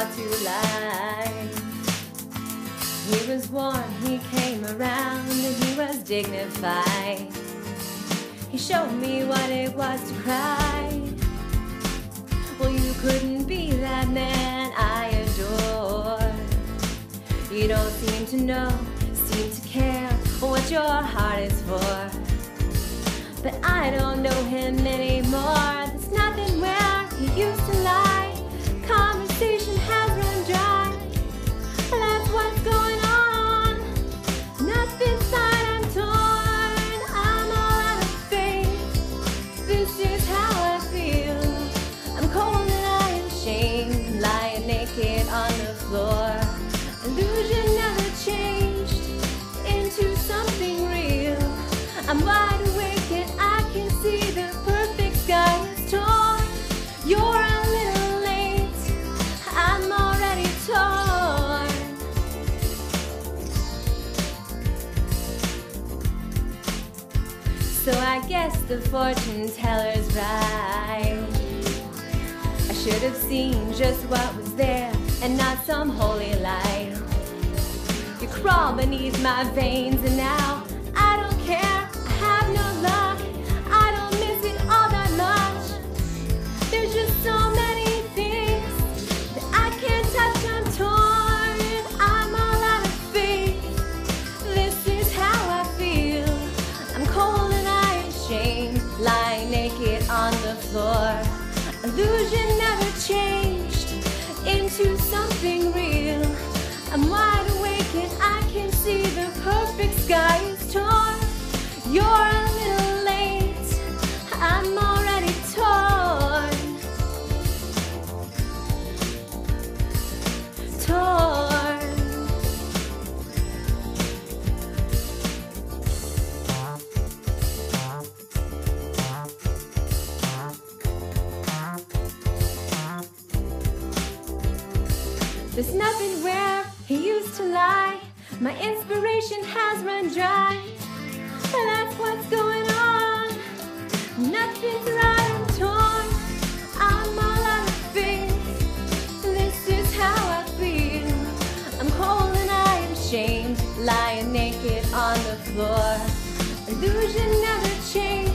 brought to life. He was warm, he came around, and he was dignified. He showed me what it was to cry. Well, you couldn't be that man I adore. You don't seem to know, seem to care what your heart is for. But I don't know him anymore. There's nothing where he used to lie. Conversation has run dry. That's what's going on. Nothing inside, I'm torn. I'm all out of faith. This is how I feel. I'm cold and I am ashamed, lying naked on the floor. Illusion never changed into something real. I'm wide awake and I can see the perfect sky is torn. You're a little late, I'm already torn. So I guess the fortune teller's right. I should have seen just what was there and not some holy light. You crawl beneath my veins and now I don't care. I have no luck. I don't miss it all that much. There's just so many things that I can't touch. I'm torn. I'm all out of faith. This is how I feel. I'm cold and I am ashamed, lying naked on the floor. Illusion never changed into something real. I'm wide awake and I can see the perfect sky is torn. You're a little late, I'm already torn. Torn. There's nothing where he used to lie. My inspiration has run dry. That's what's going on. Nothing's right, I'm torn. I'm all out of faith. This is how I feel. I'm cold and I am ashamed, lying naked on the floor. Illusion never changed.